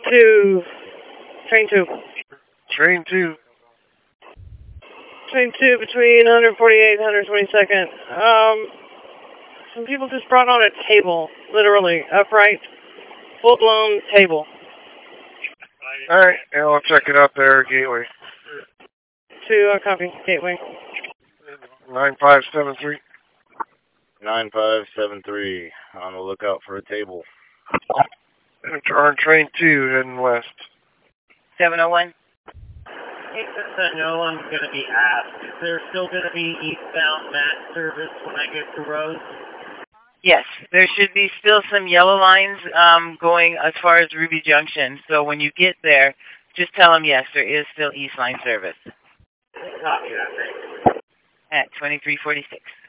2. Train 2. Train 2. Train 2 between 148 and 122nd. Some people just brought on a table, literally, upright, full-blown table. Alright, yeah, I'll check it out there, Gateway. 2, copy, Gateway. 9573. 9573. On the lookout for a table. On train 2, heading west. 701. No one's going to be asked. Is there still going to be eastbound MAX service when I get to Rose? Yes, there should be still some yellow lines going as far as Ruby Junction. So when you get there, just tell them, yes, there is still East Line service. Copy that, thanks. At 2346.